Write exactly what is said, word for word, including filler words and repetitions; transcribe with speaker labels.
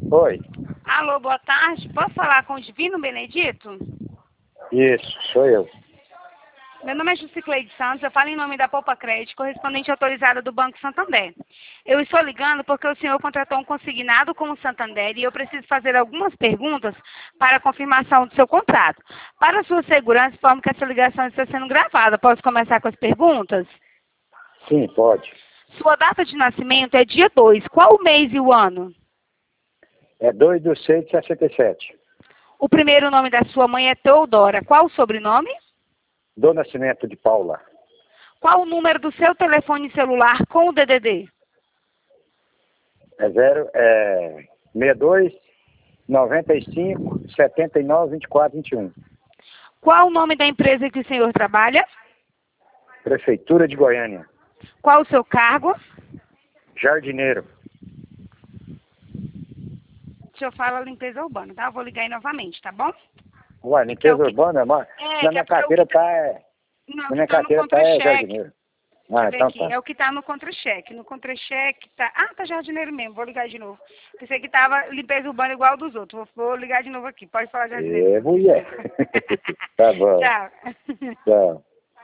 Speaker 1: Oi.
Speaker 2: Alô, boa tarde. Posso falar com o Divino Benedito?
Speaker 1: Isso, sou eu.
Speaker 2: Meu nome é Jusicleide Santos, eu falo em nome da Poupa Crédito, correspondente autorizada do Banco Santander. Eu estou ligando porque o senhor contratou um consignado com o Santander e eu preciso fazer algumas perguntas para a confirmação do seu contrato. Para sua segurança, informo que essa ligação está sendo gravada. Posso começar com as perguntas?
Speaker 1: Sim, pode.
Speaker 2: Sua data de nascimento é dia dois. Qual o mês e o ano?
Speaker 1: É dois de seis de sessenta e sete.
Speaker 2: O primeiro nome da sua mãe é Teodora. Qual o sobrenome?
Speaker 1: Do Nascimento de Paula.
Speaker 2: Qual o número do seu telefone celular com o D D D?
Speaker 1: É zero, é sessenta e dois, noventa e cinco, setenta e nove, vinte e quatro, vinte e um.
Speaker 2: Qual o nome da empresa que o senhor trabalha?
Speaker 1: Prefeitura de Goiânia.
Speaker 2: Qual o seu cargo?
Speaker 1: Jardineiro.
Speaker 2: O senhor fala limpeza urbana, tá? Eu vou ligar aí novamente, tá bom?
Speaker 1: Ué, limpeza
Speaker 2: é que...
Speaker 1: urbana, mas
Speaker 2: é,
Speaker 1: na minha carteira
Speaker 2: que...
Speaker 1: tá... É...
Speaker 2: Não,
Speaker 1: na minha
Speaker 2: tá
Speaker 1: carteira tá é jardineiro. Ah,
Speaker 2: Deixa eu
Speaker 1: então
Speaker 2: ver aqui.
Speaker 1: tá.
Speaker 2: É o que tá no contra-cheque. No contra-cheque tá... Ah, tá jardineiro mesmo. Vou ligar de novo. Pensei que tava limpeza urbana igual dos outros. Vou, vou ligar de novo aqui. Pode falar jardineiro.
Speaker 1: É, mulher. Tá bom.
Speaker 2: Tchau.
Speaker 1: Tchau.